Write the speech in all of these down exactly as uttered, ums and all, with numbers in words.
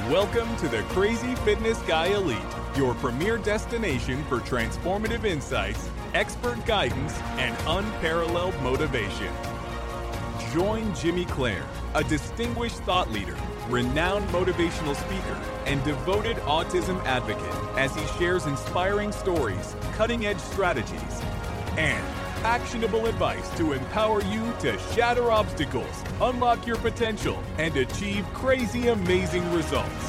Welcome to the Crazy Fitness Guy Elite, your premier destination for transformative insights, expert guidance, and unparalleled motivation. Join Jimmy Clare, a distinguished thought leader, renowned motivational speaker, and devoted autism advocate as he shares inspiring stories, cutting-edge strategies, and actionable advice to empower you to shatter obstacles, unlock your potential, and achieve crazy amazing results.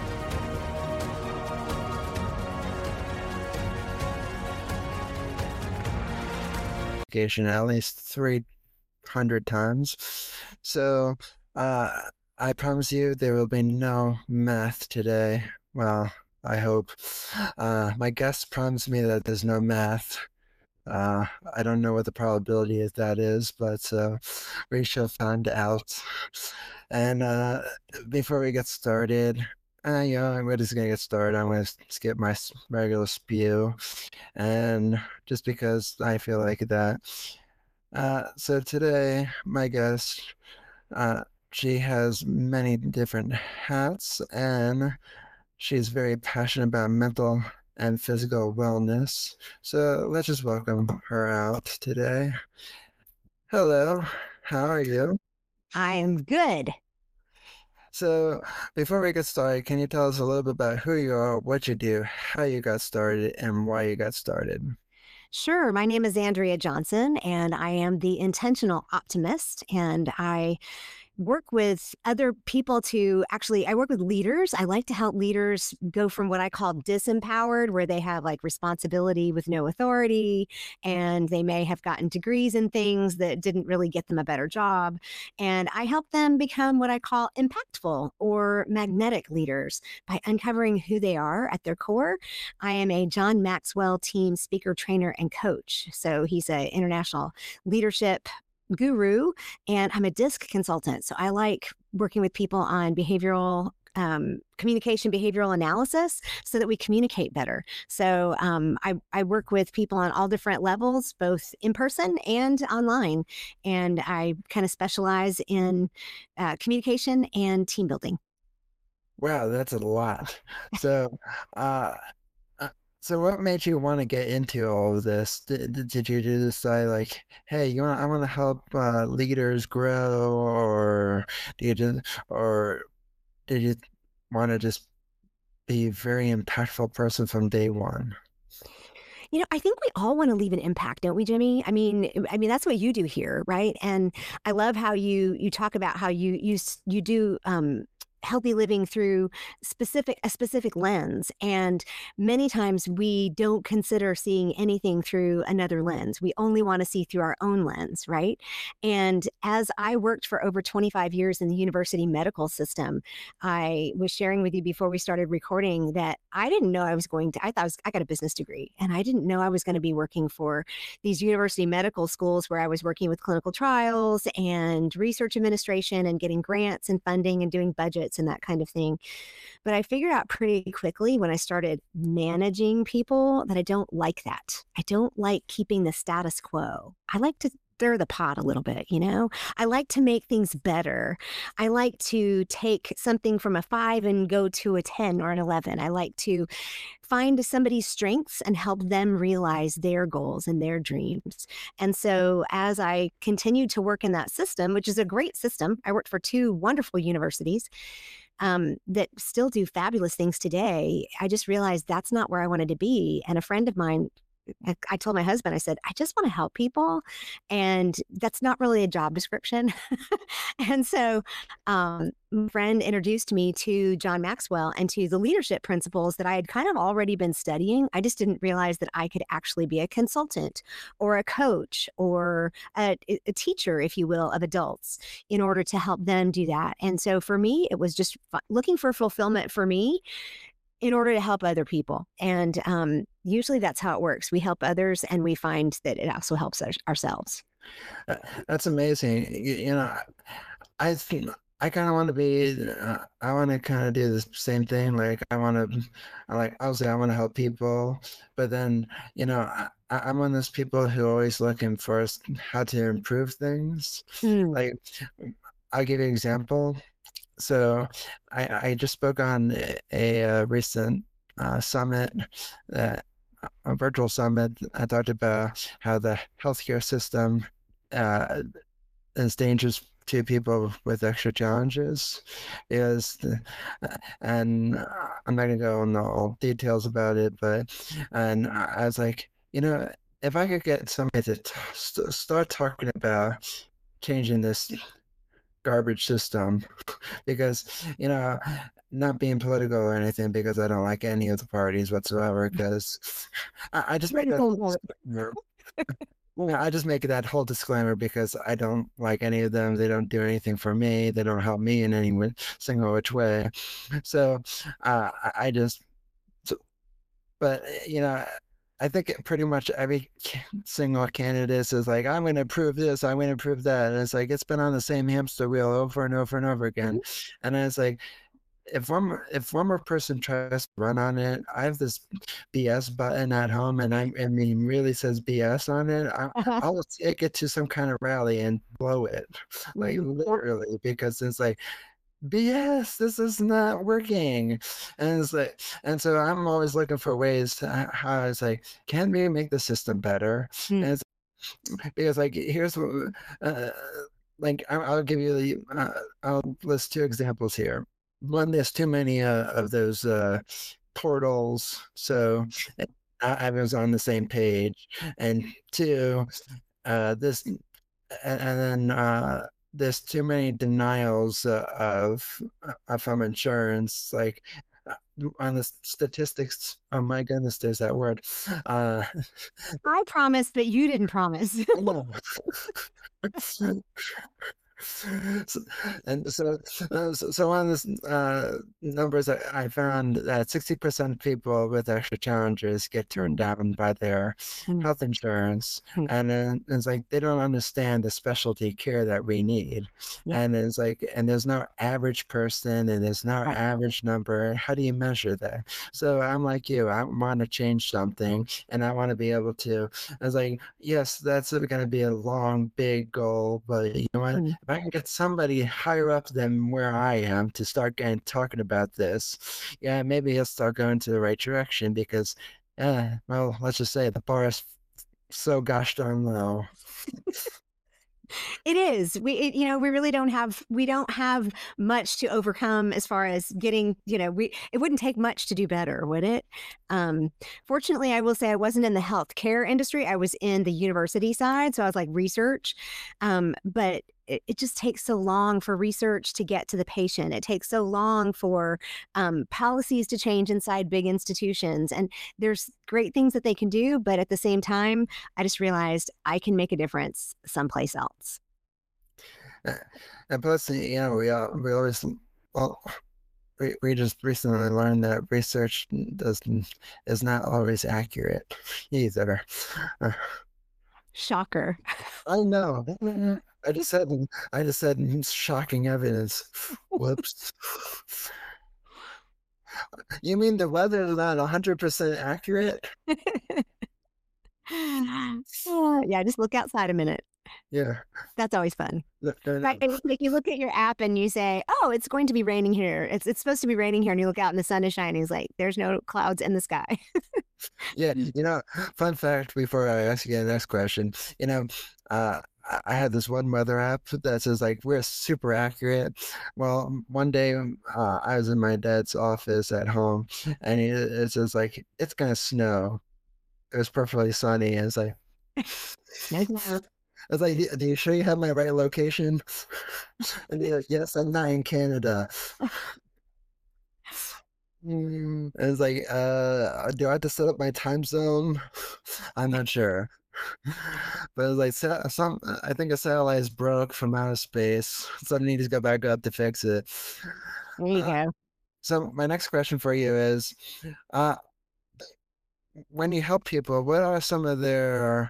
At least three hundred times. So uh, I promise you there will be no math today. Well, I hope. Uh, my guest promised me that there's no math. Uh, I don't know what the probability of that is, but uh, we shall find out. And uh, before we get started, uh, you know, we're just gonna get started. I'm gonna skip my regular spew, and just because I feel like that. Uh, so today, my guest, uh, she has many different hats, and she's very passionate about mental and physical wellness. So let's just welcome her out today. Hello, how are you? I am good. So before we get started, can you tell us a little bit about who you are, what you do, how you got started, and why you got started? Sure. My name is Andrea Johnson, and I am the intentional optimist, and I work with other people to actually, I work with leaders. I like to help leaders go from what I call disempowered, where they have like responsibility with no authority, and they may have gotten degrees in things that didn't really get them a better job. And I help them become what I call impactful or magnetic leaders by uncovering who they are at their core. I am a John Maxwell team speaker, trainer, and coach. So he's an international leadership guru, and I'm a DISC consultant. So I like working with people on behavioral um, communication, behavioral analysis, so that we communicate better. So um, I, I work with people on all different levels, both in person and online. And I kind of specialize in uh, communication and team building. Wow, that's a lot. So, uh, uh, so what made you want to get into all of this? Did, did did you decide like, hey, you want I want to help uh, leaders grow, or do you just, or did you want to just be a very impactful person from day one? You know, I think we all want to leave an impact, don't we, Jimmy? I mean, I mean that's what you do here, right? And I love how you you talk about how you you s- you do um healthy living through specific a specific lens, and many times we don't consider seeing anything through another lens. We only want to see through our own lens, right? And as I worked for over twenty-five years in the university medical system, I was sharing with you before we started recording that I didn't know I was going to, I thought I, was, I got a business degree, and I didn't know I was going to be working for these university medical schools where I was working with clinical trials and research administration and getting grants and funding and doing budgets and that kind of thing. But I figured out pretty quickly when I started managing people that I don't like that. I don't like keeping the status quo. I like to stir the pot a little bit, you know? I like to make things better. I like to take something from a five and go to a ten or an eleven. I like to find somebody's strengths and help them realize their goals and their dreams. And so as I continued to work in that system, which is a great system, I worked for two wonderful universities um, that still do fabulous things today. I just realized that's not where I wanted to be. And a friend of mine, I I told my husband, I said, I just want to help people. And that's not really a job description. And so um, my friend introduced me to John Maxwell and to the leadership principles that I had kind of already been studying. I just didn't realize that I could actually be a consultant or a coach or a, a teacher, if you will, of adults in order to help them do that. And so for me, it was just fu- looking for fulfillment for me in order to help other people. And um, usually that's how it works. We help others and we find that it also helps our, ourselves. Uh, That's amazing. You, you know, I think I kind of want to be. Uh, I want to kind of do the same thing. Like I want to, I like obviously I want to help people, but then you know I, I- I'm one of those people who always looking for how to improve things. Mm, Like I'll give you an example. so I, I just spoke on a, a recent uh, summit, that a virtual summit. I talked about how the healthcare system uh, is dangerous to people with extra challenges. Is the, and I'm not gonna go into all details about it, but and I was like, you know, if I could get somebody to t- st- start talking about changing this garbage system, because you know, not being political or anything, because I don't like any of the parties whatsoever, because I, I just make that whole disclaimer. Yeah, I just make that whole disclaimer because I don't like any of them. They don't do anything for me. They don't help me in any wi- single which way. So uh, I I just, so, but uh, you know, I think it pretty much every ca- single candidate is like, I'm going to prove this, I'm going to prove that. And it's like, it's been on the same hamster wheel over and over and over again. And it's like, if one more, if one more person tries to run on it, I have this B S button at home, and I, I mean, really says B S on it. I, Uh-huh. I'll take it to some kind of rally and blow it, like literally, because it's like B S. This is not working, and it's like, and so I'm always looking for ways to h- how it's like, can we make the system better? Mm. And it's because like here's what, uh, like I- I'll give you the uh, I'll list two examples here. One, there's too many uh, of those uh, portals, so I, I was on the same page. And two, uh, this, and, and then uh, there's too many denials uh, of uh, from insurance, like. uh, On the statistics, oh my goodness, there's that word. Uh, I promised, but you didn't promise. I know. So, and so, uh, so, so on this uh, numbers, I, I found that sixty percent of people with extra challenges get turned down by their Mm, health insurance. mm, And then it's like they don't understand the specialty care that we need. yeah, And it's like, and there's no average person and there's no right. average number. How do you measure that? So I'm like you, I want to change something, and I want to be able to. I was like, yes, that's going to be a long, big goal, but you know what? Mm. If I can get somebody higher up than where I am to start getting talking about this, yeah, maybe he'll start going to the right direction because, yeah, well, let's just say the bar is so gosh darn low. It is. We, it, you know, we really don't have, we don't have much to overcome as far as getting, you know, we, it wouldn't take much to do better, would it? Um, Fortunately, I will say I wasn't in the healthcare industry. I was in the university side. So I was like research. Um, but it, it just takes so long for research to get to the patient. It takes so long for um, policies to change inside big institutions. And there's great things that they can do. But at the same time, I just realized I can make a difference someplace else. Uh, And plus, you know, we all, we always, well, we, we just recently learned that research doesn't is not always accurate either. Uh, Shocker. I know. I just said I just said shocking evidence. Whoops. You mean the weather is not one hundred percent accurate? Uh, yeah, just look outside a minute. Yeah. That's always fun. No, no, Right, no. and like you look at your app and you say, "Oh, it's going to be raining here. It's it's supposed to be raining here." And you look out and the sun is shining. It's like there's no clouds in the sky. Yeah, you know, fun fact before I ask you the next question, you know, uh, I I had this one weather app that says like we're super accurate. Well, one day um, uh, I was in my dad's office at home, and he, it says like it's gonna snow. It was perfectly sunny, and it's like No clouds. I was like, "Do you sure you have my right location?" And he's like, "Yes, I'm not in Canada." Mm, and it's like, uh, do I have to set up my time zone? I'm not sure. But it's like sa- some, I think a satellite's broke from outer space. So I need to go back up to fix it. There you Uh, go. so my next question for you is, uh, when you help people, what are some of their,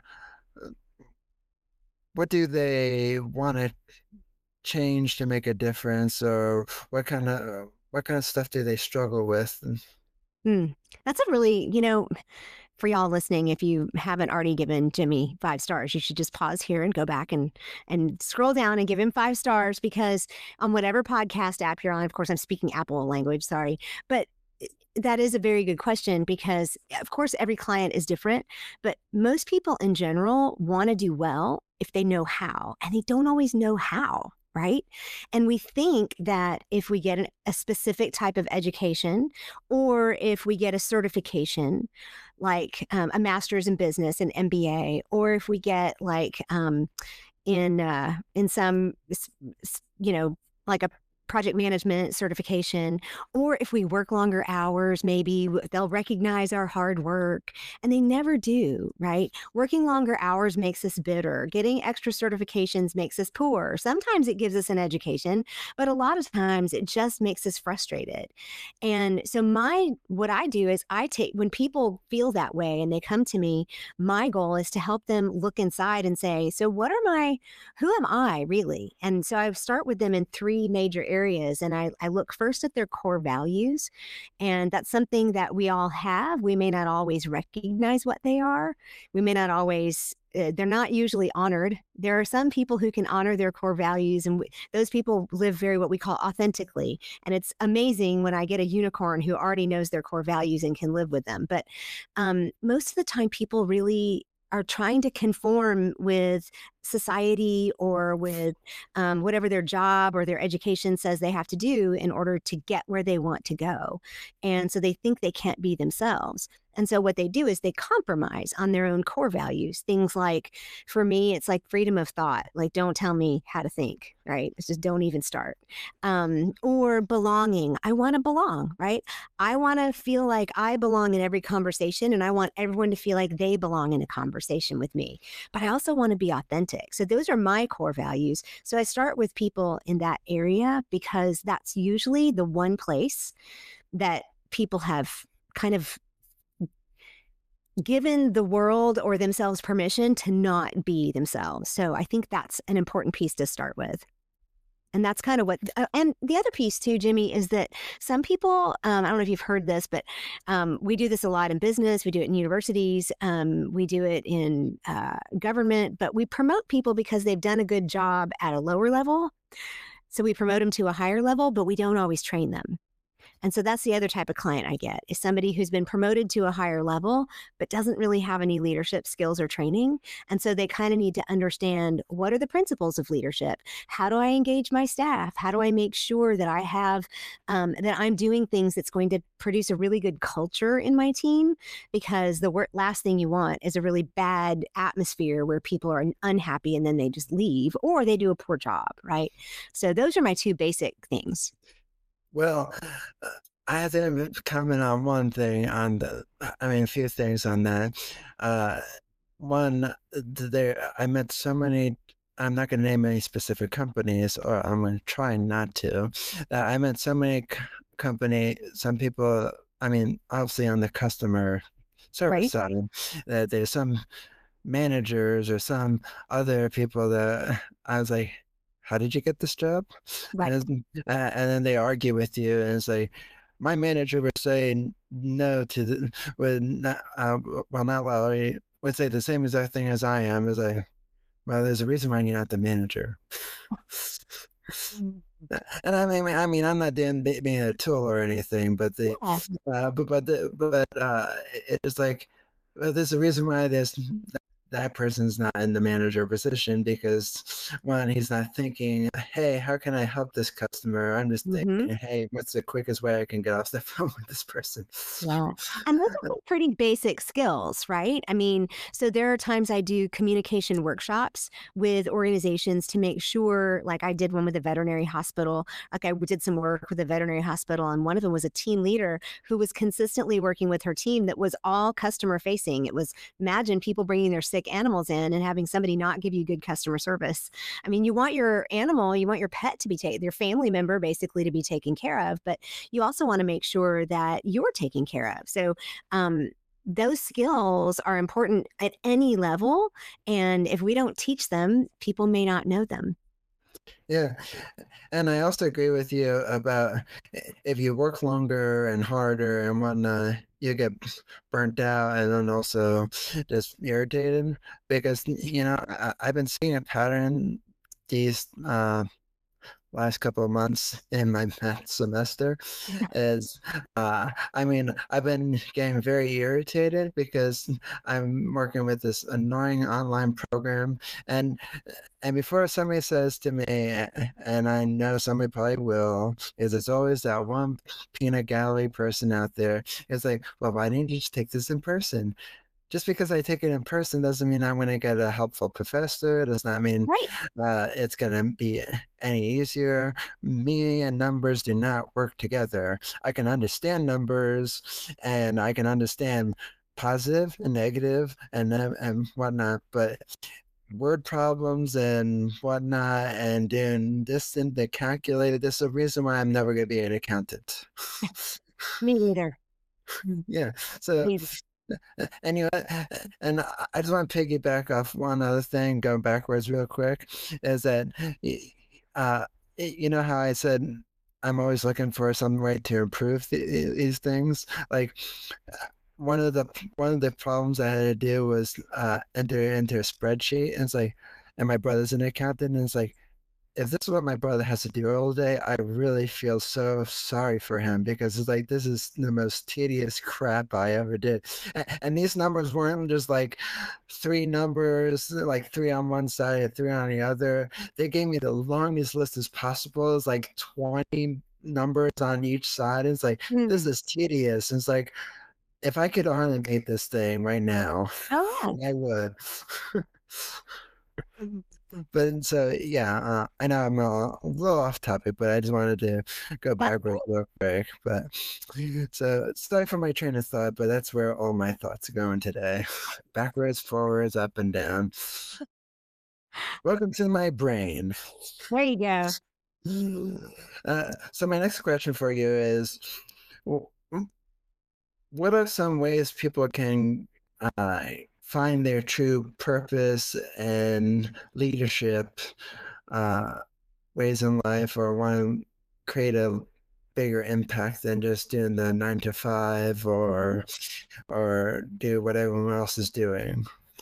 what do they want to change to make a difference, or what kind of, what kind of stuff do they struggle with? Hmm. That's a really, you know, for y'all listening, if you haven't already given Jimmy five stars, you should just pause here and go back and and scroll down and give him five stars, because on whatever podcast app you're on, of course, I'm speaking Apple language, sorry, but that is a very good question, because of course every client is different, but most people in general want to do well if they know how, and they don't always know how. Right. And we think that if we get an, a specific type of education, or if we get a certification, like um, a master's in business, an M B A, or if we get like um, in uh, in some, you know, like a project management certification, or if we work longer hours, maybe they'll recognize our hard work, and they never do, right? Working longer hours makes us bitter. Getting extra certifications makes us poor. Sometimes it gives us an education, but a lot of times it just makes us frustrated. And so my, what I do is I take, when people feel that way and they come to me, my goal is to help them look inside and say, so what are my, who am I really? And so I start with them in three major areas. areas. And I, I look first at their core values. And that's something that we all have. We may not always recognize what they are. We may not always, uh, they're not usually honored. There are some people who can honor their core values, and w- those people live very what we call authentically. And it's amazing when I get a unicorn who already knows their core values and can live with them. But um, most of the time, people really are trying to conform with society or with um, whatever their job or their education says they have to do in order to get where they want to go. And so they think they can't be themselves. And so what they do is they compromise on their own core values. Things like, for me, it's like freedom of thought. Like, don't tell me how to think, right? It's just don't even start. Um, or belonging. I want to belong, right? I want to feel like I belong in every conversation, and I want everyone to feel like they belong in a conversation with me. But I also want to be authentic. So those are my core values. So I start with people in that area, because that's usually the one place that people have kind of given the world or themselves permission to not be themselves. So I think that's an important piece to start with. And that's kind of what, uh, and the other piece too, Jimmy, is that some people, um, I don't know if you've heard this, but um, we do this a lot in business. We do it in universities. Um, we do it in uh, government, but we promote people because they've done a good job at a lower level. So we promote them to a higher level, but we don't always train them. And so that's the other type of client I get, is somebody who's been promoted to a higher level, but doesn't really have any leadership skills or training. And so they kind of need to understand, what are the principles of leadership? How do I engage my staff? How do I make sure that I have, um, that I'm doing things that's going to produce a really good culture in my team? Because the wor- last thing you want is a really bad atmosphere where people are unhappy and then they just leave, or they do a poor job, right? So those are my two basic things. Well, uh, I have to comment on one thing on the, I mean, a few things on that. Uh, one, there, I met so many, I'm not going to name any specific companies, or I'm going to try not to. Uh, I met so many c- company, some people, I mean, obviously on the customer service Right. side, that there's some managers or some other people that I was like, how did you get this job? Right. And, uh, and then they argue with you, and it's like, my manager would say no to the, would not, uh, well, not Lowry, would say the same exact thing as I am. Is like, well, there's a reason why you're not the manager. And I mean, I mean, I'm not doing, being a tool or anything, but the, Yeah. uh, but but the, but uh, it's like, well, there's a reason why there's that person's not in the manager position, because one, he's not thinking, hey, how can I help this customer? I'm just Mm-hmm. thinking, hey, what's the quickest way I can get off the phone with this person? Yeah. And those are pretty basic skills, right? I mean, so there are times I do communication workshops with organizations to make sure, like I did one with a veterinary hospital. Like I did some work with a veterinary hospital, and one of them was a team leader who was consistently working with her team that was all customer facing. It was, imagine people bringing their sick animals in and having somebody not give you good customer service. I mean, you want your animal, you want your pet to be taken, your family member basically to be taken care of, but you also want to make sure that you're taken care of. So, um, those skills are important at any level. And if we don't teach them, people may not know them. Yeah. And I also agree with you about i- if you work longer and harder and whatnot, you get burnt out and then also just irritated because, you know, I, I've been seeing a pattern these uh, last couple of months in my math semester is uh I mean I've been getting very irritated because I'm working with this annoying online program and and before somebody says to me and I know somebody probably will is there's always that one peanut gallery person out there. It's like, well, why didn't you just take this in person? Just because I take it in person doesn't mean I'm gonna get a helpful professor, does not mean, Right. uh, it's gonna be any easier. Me and numbers do not work together. I can understand numbers, and I can understand positive and negative and then and whatnot, but word problems and whatnot and doing this and the calculator, there's a reason why I'm never gonna be an accountant. Me either. Yeah, so Me Uh, And you know, and I I just want to piggyback off one other thing, go backwards real quick, is that, y- uh, y- you know how I said I'm always looking for some way to improve the, these things. Like uh, one of the one of the problems I had to do was uh, enter into a spreadsheet, and it's like, and my brother's an accountant, and it's like if this is what my brother has to do all day, I really feel so sorry for him because it's like this is the most tedious crap I ever did. And, and these numbers weren't just like three numbers, like three on one side and three on the other. They gave me the longest list as possible. It's like twenty numbers on each side. It's like this Mm. is tedious. It's like if I could automate this thing right now, Oh, I would. But so yeah, uh, I know I'm a, a little off topic, but I just wanted to go yeah. backwards real quick. But so sorry for my train of thought, but that's where all my thoughts are going today. Backwards, forwards, up and down. Welcome to my brain. There you go. Uh, so my next question for you is, w- what are some ways people can uh, find their true purpose and leadership uh, ways in life or want to create a bigger impact than just doing the nine to five or or do what everyone else is doing.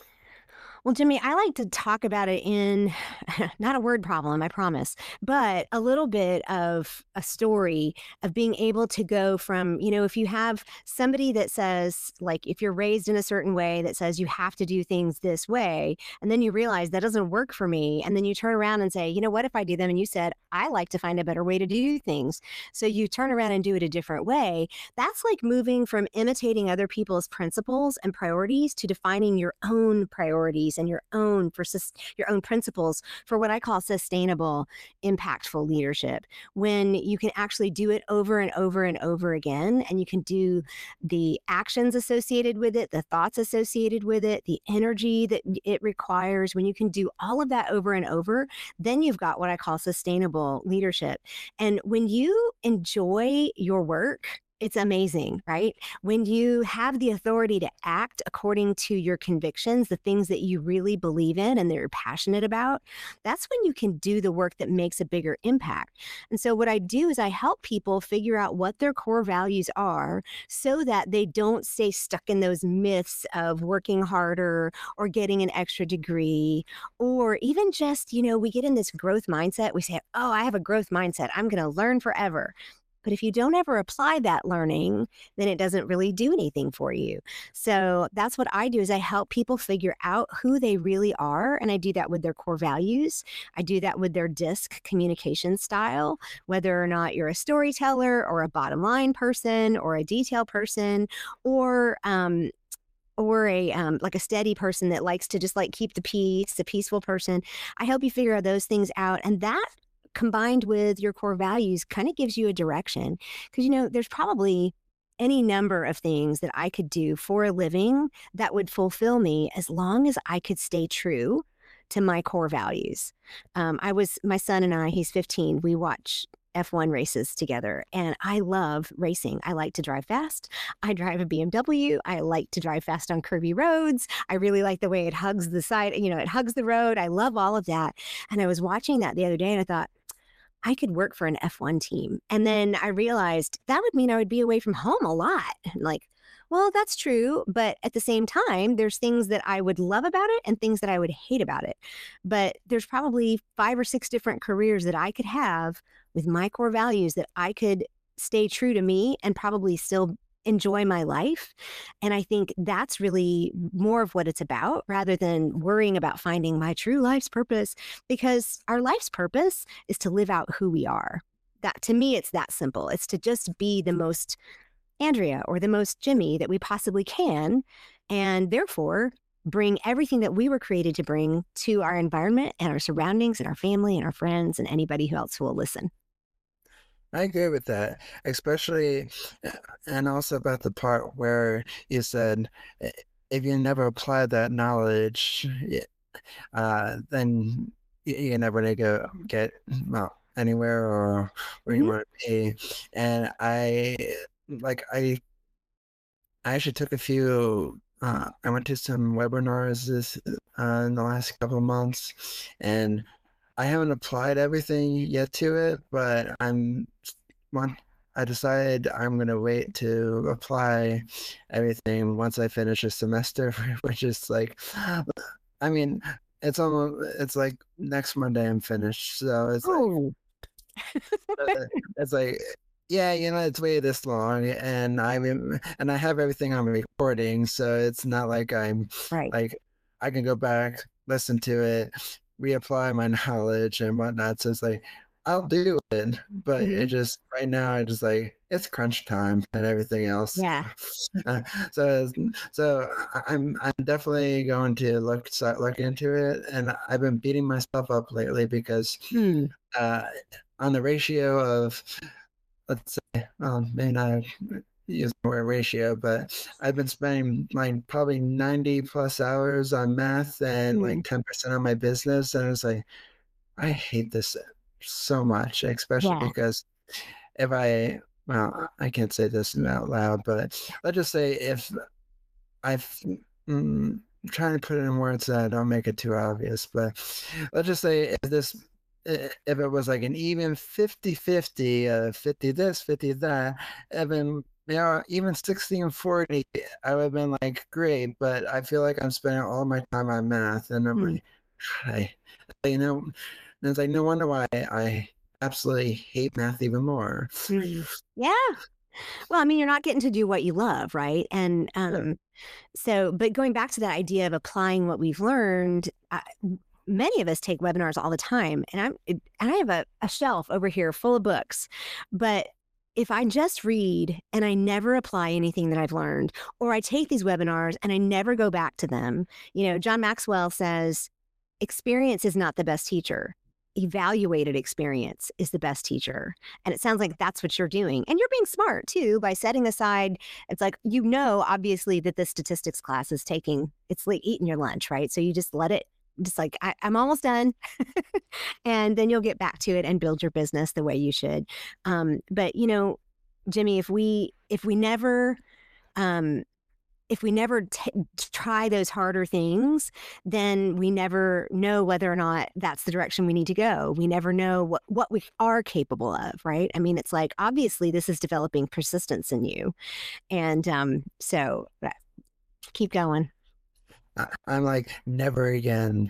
Well, Jimmy, I like to talk about it in not a word problem, I promise, but a little bit of a story of being able to go from, you know, if you have somebody that says, like, if you're raised in a certain way that says you have to do things this way, and then you realize that doesn't work for me. And then you turn around and say, you know what, if I do them, and you said, I like to find a better way to do things. So you turn around and do it a different way. That's like moving from imitating other people's principles and priorities to defining your own priorities and your own for sus- your own principles for what I call sustainable, impactful leadership. When you can actually do it over and over and over again, and you can do the actions associated with it, the thoughts associated with it, the energy that it requires. When you can do all of that over and over, then you've got what I call sustainable leadership. And when you enjoy your work, it's amazing, right? When you have the authority to act according to your convictions, the things that you really believe in and that you're passionate about, that's when you can do the work that makes a bigger impact. And so, what I do is I help people figure out what their core values are so that they don't stay stuck in those myths of working harder or getting an extra degree, or even just, you know, we get in this growth mindset. We say, oh, I have a growth mindset. I'm going to learn forever. But if you don't ever apply that learning, then it doesn't really do anything for you. So that's what I do is I help people figure out who they really are. And I do that with their core values. I do that with their DISC communication style, whether or not you're a storyteller or a bottom line person or a detail person or um, or a um, like a steady person that likes to just like keep the peace, a peaceful person. I help you figure those things out, and that combined with your core values kind of gives you a direction. Because you know, there's probably any number of things that I could do for a living that would fulfill me as long as I could stay true to my core values. Um, I was my son and I. He's fifteen. We watch F one races together. And I love racing. I like to drive fast. I drive a B M W. I like to drive fast on curvy roads. I really like the way it hugs the side, you know, it hugs the road. I love all of that. And I was watching that the other day and I thought, I could work for an F one team. And then I realized that would mean I would be away from home a lot. Like, well, that's true. But at the same time, there's things that I would love about it and things that I would hate about it. But there's probably five or six different careers that I could have with my core values that I could stay true to me and probably still enjoy my life. And I think that's really more of what it's about rather than worrying about finding my true life's purpose, because our life's purpose is to live out who we are. That to me, it's that simple. It's to just be the most Andrea or the most Jimmy that we possibly can. And therefore, bring everything that we were created to bring to our environment and our surroundings and our family and our friends and anybody who else who will listen. I agree with that, especially, and also about the part where you said if you never apply that knowledge, uh, then you're never going to go get, well, anywhere or where you Mhm. want to be. And I, like, I, I actually took a few, uh, I went to some webinars this, uh, in the last couple of months, and I haven't applied everything yet to it, but I'm one. I decided I'm gonna wait to apply everything once I finish a semester, which is like, I mean, it's almost it's like next Monday I'm finished, so it's like Oh, uh, it's like yeah, you know, it's waited this long, and I mean, and I have everything on recording, so it's not like I'm right. like I can go back, listen to it, reapply my knowledge and whatnot. So it's like I'll do it, but it Mhm. just right now I just like it's crunch time and everything else. Yeah. Uh, so so I- I'm I'm definitely going to look start look into it, and I've been beating myself up lately because Hmm. uh, on the ratio of let's say, um, may not use the word ratio, but I've been spending like probably ninety plus hours on math and Hmm. like ten percent on my business. And it's like, I hate this so much, especially Yeah. because if I, well, I can't say this out loud, but let's just say if I've, mm, trying to put it in words that don't make it too obvious, but let's just say if this, i- if it was like an even fifty fifty, uh, fifty this, fifty that, even, you know, even sixty and forty, I would have been like, great, but I feel like I'm spending all my time on math, and I'm Hmm. like, I, you know, and it's like, no wonder why I absolutely hate math even more. Hmm. Yeah. Well, I mean, you're not getting to do what you love, right? And Yeah. um, so, but going back to that idea of applying what we've learned, I, many of us take webinars all the time, and I'm and I have a, a shelf over here full of books, but if I just read and I never apply anything that I've learned, or I take these webinars and I never go back to them, you know, John Maxwell says, experience is not the best teacher. Evaluated experience is the best teacher. And it sounds like that's what you're doing. And you're being smart too by setting aside, it's like, you know, obviously that the statistics class is taking, it's like eating your lunch, right? So you just let it, just like, I, I'm almost done. And then you'll get back to it and build your business the way you should. Um, but, you know, Jimmy, if we, if we never, um, if we never t- try those harder things, then we never know whether or not that's the direction we need to go. We never know what, what we are capable of, right? I mean, it's like, obviously, this is developing persistence in you. And um, so uh, keep going. I- I'm like, never again.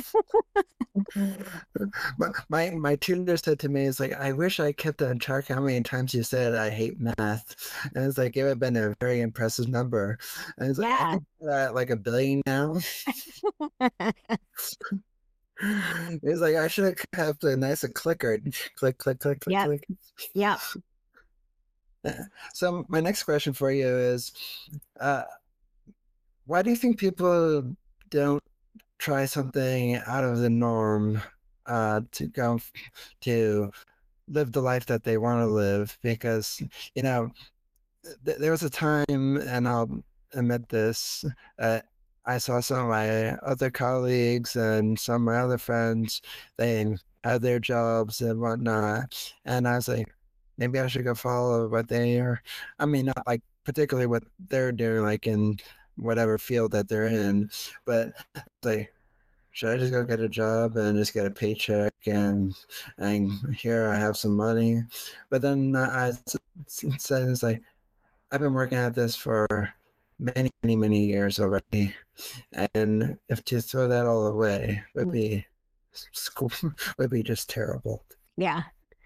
But my my tutor said to me, "It's like I wish I kept on track how many times you said I hate math." And it's like it would have been a very impressive number. And it's like I Yeah. think uh, like a billion now. It's like I should have kept a nice clicker. Click, click, click, click, Yep. click. Yep. So my next question for you is, uh, why do you think people don't try something out of the norm uh, to go f- to live the life that they want to live? Because you know th- there was a time, and I'll admit this, uh, I saw some of my other colleagues and some of my other friends, they had their jobs and whatnot. And I was like, maybe I should go follow what they are. I mean, not like particularly what they're doing, like in whatever field that they're in, but like, should I just go get a job and just get a paycheck and and here I have some money? But then I said, it's like, I've been working at this for many, many, many years already. And if to throw that all away would be school would be just terrible. Yeah.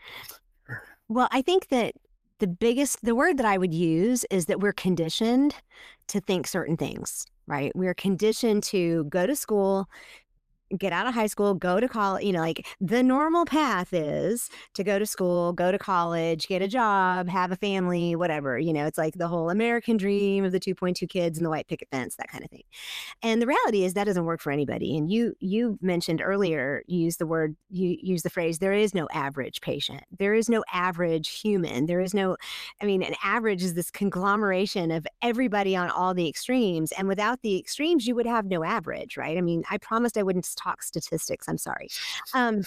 Well, I think that the biggest, the word that I would use is that we're conditioned to think certain things, right? We're conditioned to go to school, get out of high school, go to college, you know, like the normal path is to go to school, go to college, get a job, have a family, whatever. You know, it's like the whole American dream of the two point two kids and the white picket fence, that kind of thing. And the reality is that doesn't work for anybody. And you you mentioned earlier, you used the word, you use the phrase, there is no average patient. There is no average human. There is no, I mean, an average is this conglomeration of everybody on all the extremes. And without the extremes, you would have no average, right? I mean, I promised I wouldn't talk statistics. I'm sorry. Um,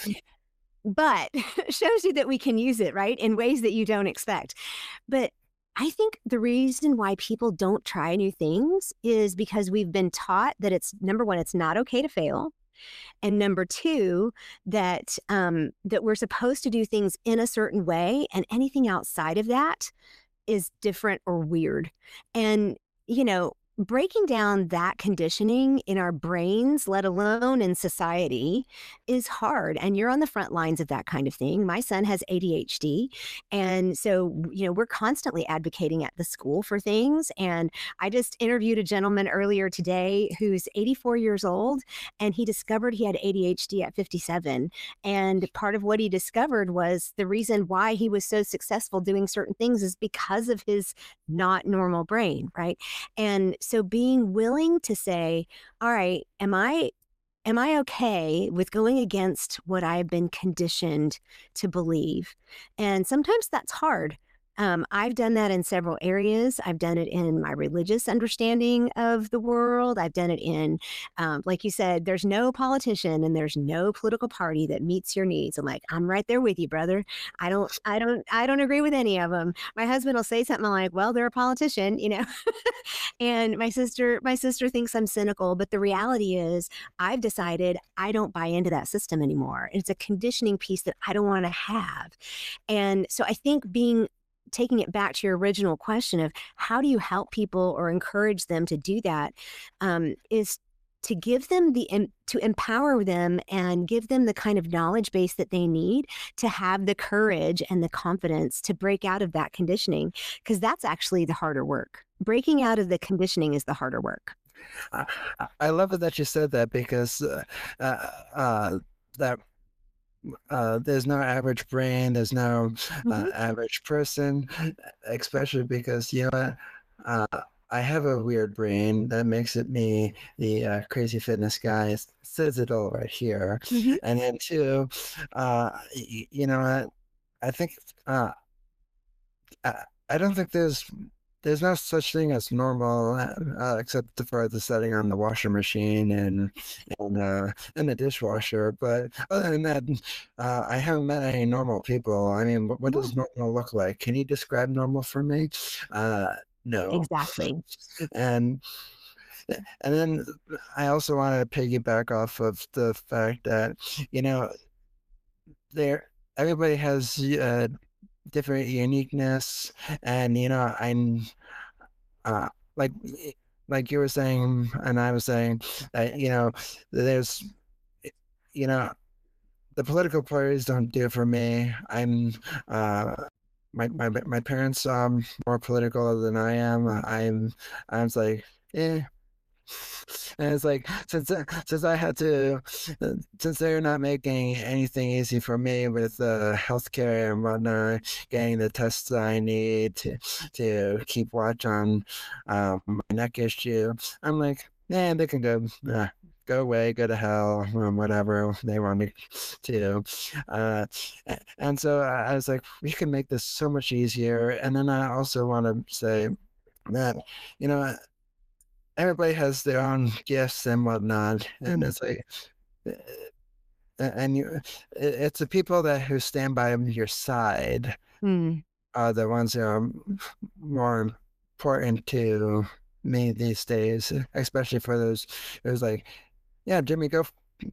but shows you that we can use it, right, in ways that you don't expect. But I think the reason why people don't try new things is because we've been taught that it's, number one, it's not okay to fail. And number two, that um, that we're supposed to do things in a certain way, and anything outside of that is different or weird. And, you know, breaking down that conditioning in our brains, let alone in society, is hard. And you're on the front lines of that kind of thing. My son has A D H D. And so, you know, we're constantly advocating at the school for things. And I just interviewed a gentleman earlier today who's eighty-four years old, and he discovered he had A D H D at fifty-seven. And part of what he discovered was the reason why he was so successful doing certain things is because of his not normal brain, right? And so being willing to say, all right, am I am I okay with going against what I've been conditioned to believe? And sometimes that's hard. Um, I've done that in several areas. I've done it in my religious understanding of the world. I've done it in, um, like you said, there's no politician and there's no political party that meets your needs. I'm like, I'm right there with you, brother. I don't, I don't, I don't agree with any of them. My husband will say something like, well, they're a politician, you know, and my sister, my sister thinks I'm cynical, but the reality is I've decided I don't buy into that system anymore. It's a conditioning piece that I don't want to have. And so I think being taking it back to your original question of how do you help people or encourage them to do that, um, is to give them the, to empower them and give them the kind of knowledge base that they need to have the courage and the confidence to break out of that conditioning, because that's actually the harder work. Breaking out of the conditioning is the harder work. I, I love it that you said that, because uh, uh, uh, that Uh, there's no average brain, there's no uh, Mm-hmm. average person, especially because, you know what, uh, I have a weird brain that makes it me, the uh, crazy fitness guy. It says it all right here. Mm-hmm. And then two, uh, y- you know what, I think, uh, I, I don't think there's there's no such thing as normal, uh, except for the setting on the washer machine and and uh, and the dishwasher. But other than that, uh, I haven't met any normal people. I mean, what, what does normal look like? Can you describe normal for me? Uh, no. Exactly. And and then I also want to piggyback off of the fact that, you know, there everybody has uh, different uniqueness, and you know, I'm uh, like like you were saying, and I was saying that, you know, there's, you know, the political parties don't do it for me. I'm uh, my my my parents are um more political than I am. I'm I was like, eh. And it's like, since since I had to, uh, since they're not making anything easy for me with uh, healthcare and whatnot, getting the tests I need to to keep watch on um, my neck issue, I'm like, yeah, they can go. Uh, Go away, go to hell, um, whatever they want me to. Uh, and so I was like, we can make this so much easier. And then I also want to say that, you know, everybody has their own gifts and whatnot, and it's like, uh, and you, it's the people that who stand by your side Mm. are the ones that are more important to me these days, especially for those. It was like, yeah, Jimmy, go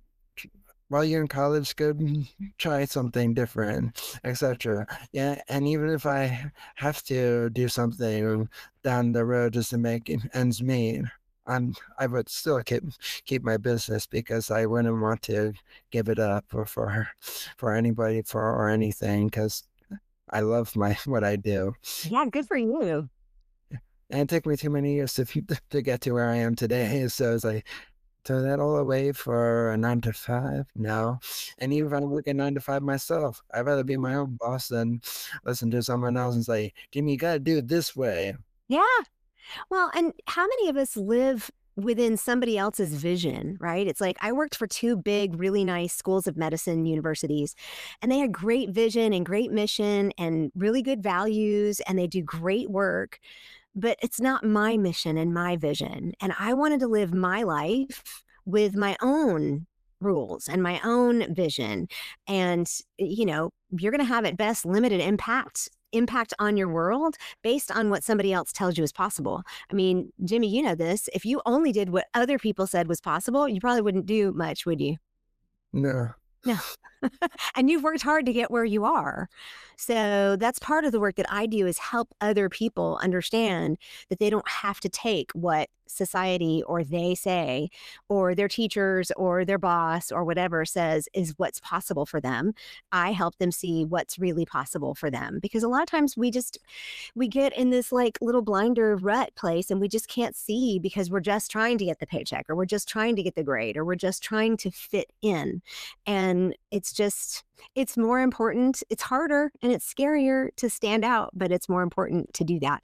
while you're in college, go try something different, et cetera. Yeah, and even if I have to do something down the road just to make ends meet, I'm I would still keep keep my business because I wouldn't want to give it up or for for anybody for or anything because I love my what I do. Yeah, good for you. And it took me too many years to to get to where I am today. So it's like throw that all away for a nine to five? No. And even if I'm working nine to five myself, I'd rather be my own boss than listen to someone else and say, Jimmy, you got to do it this way. Yeah. Well, and how many of us live within somebody else's vision, right? It's like I worked for two big, really nice schools of medicine universities, and they had great vision and great mission and really good values, and they do great work. But it's not my mission and my vision. And I wanted to live my life with my own rules and my own vision. And, you know, you're going to have at best limited impact impact on your world based on what somebody else tells you is possible. I mean, Jimmy, you know this. If you only did what other people said was possible, you probably wouldn't do much, would you? No. No. And you've worked hard to get where you are. So that's part of the work that I do is help other people understand that they don't have to take what society or they say or their teachers or their boss or whatever says is what's possible for them. I help them see what's really possible for them because a lot of times we just we get in this like little blinder rut place and we just can't see because we're just trying to get the paycheck or we're just trying to get the grade or we're just trying to fit in. And it's just it's more important. It's harder and it's scarier to stand out, but it's more important to do that.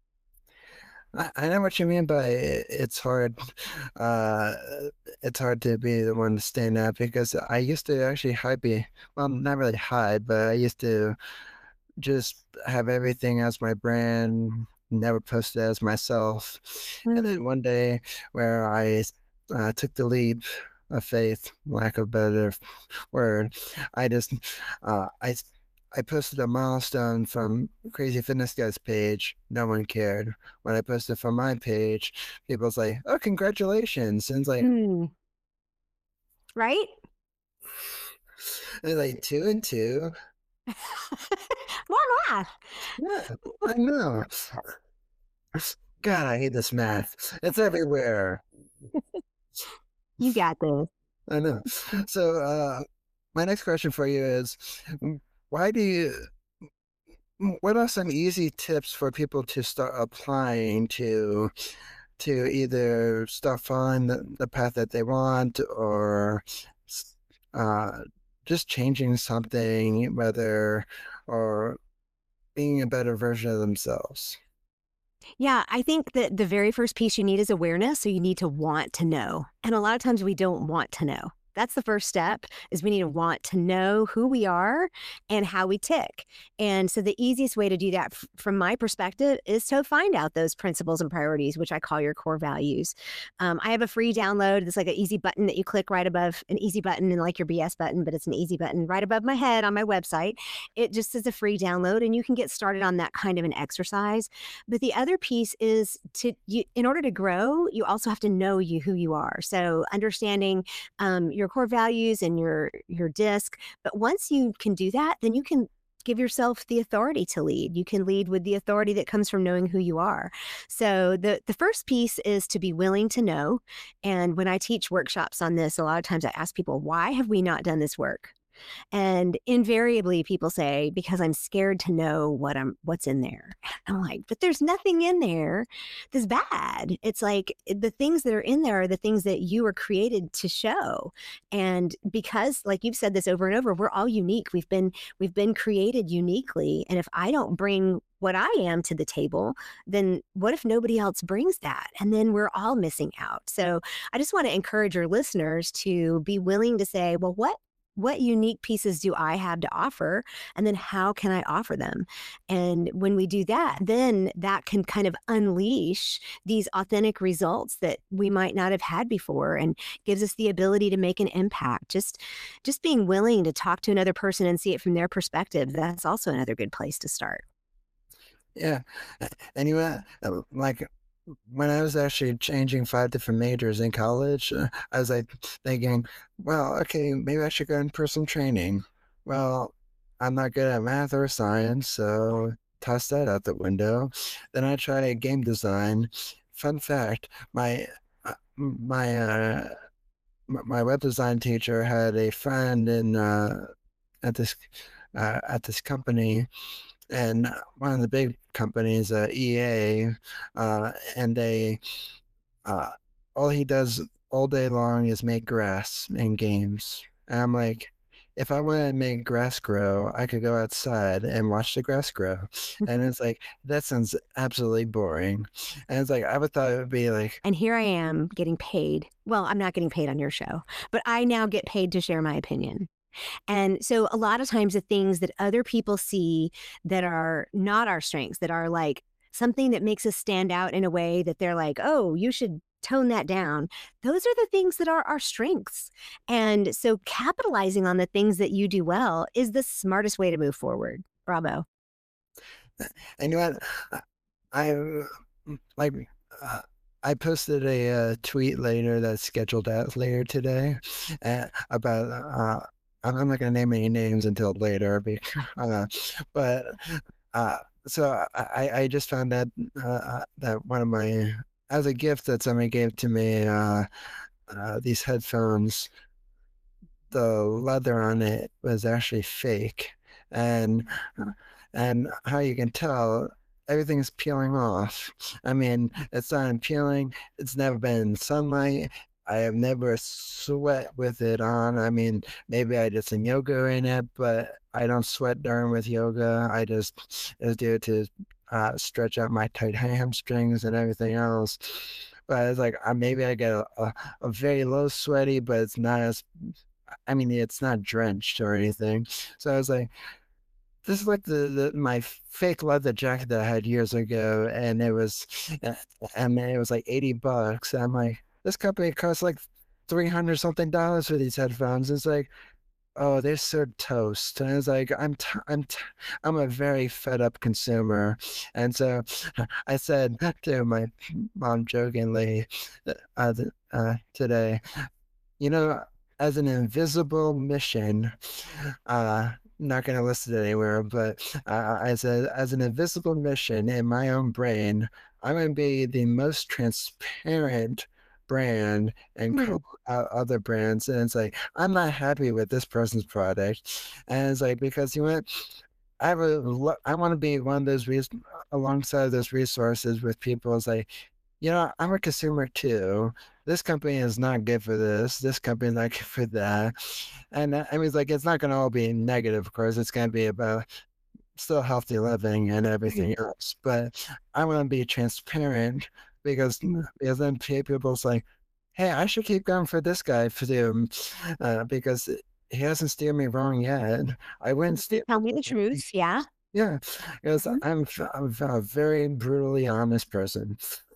I, I know what you mean by it, it's hard. Uh, it's hard to be the one to stand out because I used to actually hide be well, not really hide, but I used to just have everything as my brand, never post it as myself. And Mm. then one day where I uh, took the leap of faith, lack of better word, I just uh, I I posted a milestone from Crazy Fitness Guy's page. No one cared. When I posted from my page, people's like, "Oh, congratulations!" And it's like, Mm. Right? it's like two and two. More math. Yeah, I know. God, I hate this math. It's everywhere. You got this. I know. So, uh, my next question for you is, mm, why do you, mm, what are some easy tips for people to start applying to to either start following the, the path that they want or s- uh, just changing something, whether or being a better version of themselves? Yeah, I think that the very first piece you need is awareness. So you need to want to know. And a lot of times we don't want to know. That's the first step is we need to want to know who we are and how we tick. And so the easiest way to do that f- from my perspective is to find out those principles and priorities, which I call your core values. Um, I have a free download. It's like an easy button that you click right above an easy button and like your B S button, but it's an easy button right above my head on my website. It just is a free download and you can get started on that kind of an exercise. But the other piece is to you, in order to grow, you also have to know you who you are. So understanding um, your core values and your your disc. But once you can do that, then you can give yourself the authority to lead. You can lead with the authority that comes from knowing who you are. So the the first piece is to be willing to know. And when I teach workshops on this, a lot of times I ask people, why have we not done this work? And invariably people say, because I'm scared to know what I'm what's in there. I'm like, but there's nothing in there that's bad. It's like the things that are in there are the things that you were created to show. And because, like you've said this over and over, we're all unique. We've been we've been created uniquely. And if I don't bring what I am to the table, then what if nobody else brings that? And then we're all missing out. So I just want to encourage your listeners to be willing to say, well, what what unique pieces do I have to offer? And then how can I offer them? And when we do that, then that can kind of unleash these authentic results that we might not have had before and gives us the ability to make an impact. Just just being willing to talk to another person and see it from their perspective, that's also another good place to start. Yeah. And you know, uh, like when I was actually changing five different majors in college, uh, I was like thinking, well, okay, maybe I should go in person training. Well, I'm not good at math or science, so toss that out the window. Then I tried game design. Fun fact, my uh, my uh, m- my web design teacher had a friend in uh, at this uh, at this company, and one of the big companies, uh, E A, uh, and they uh, all he does all day long is make grass in games. And I'm like, if I want to make grass grow, I could go outside and watch the grass grow. And it's like, that sounds absolutely boring. And it's like, I would thought it would be like, And here I am getting paid. Well, I'm not getting paid on your show, but I now get paid to share my opinion. And so a lot of times the things that other people see that are not our strengths, that are like something that makes us stand out in a way that they're like, oh, you should tone that down. Those are the things that are our strengths. And so capitalizing on the things that you do well is the smartest way to move forward. Bravo. and you know what? I like, uh, I posted a uh, tweet later that's scheduled out later today uh, about, uh, I'm I'm not going to name any names until later, because, uh, but uh, so I, I just found that uh, that one of my, as a gift that somebody gave to me, uh, uh, these headphones, the leather on it was actually fake, and and how you can tell, everything's peeling off. I mean, it's not peeling. It's never been in sunlight. I have never sweat with it on. I mean, maybe I did some yoga in it, but I don't sweat during with yoga. I just, just do it to uh, stretch out my tight hamstrings and everything else. But it's like, uh, maybe I get a, a, a very low sweaty, but it's not as, I mean, it's not drenched or anything. So I was like, this is like the, the my fake leather jacket that I had years ago, and it was, uh, and it was like eighty bucks. I'm like, this company costs like three hundred something dollars for these headphones. It's like, oh, they're so toast. And it's like, I'm t- I'm t- I'm a very fed up consumer, and so I said to my mom jokingly, uh, th- uh, today, you know, as an invisible mission, uh, not going to list it anywhere, but uh, as a as an invisible mission in my own brain, I'm going to be the most transparent brand and Hmm. call out other brands. And it's like, I'm not happy with this person's product, and it's like, because you went. I would, lo- I want to be one of those res- alongside those resources with people. It's like, you know, I'm a consumer too. This company is not good for this. This company is not good for that. And uh, I mean, it's like, it's not going to all be negative, of course. It's going to be about still healthy living and everything else. But I want to be transparent, because, because then people's like, hey, I should keep going for this guy for them, uh, because he hasn't steered me wrong yet. I wouldn't steer. Tell me the truth. Yeah. Yeah, because Mhm. I'm, I'm a very brutally honest person.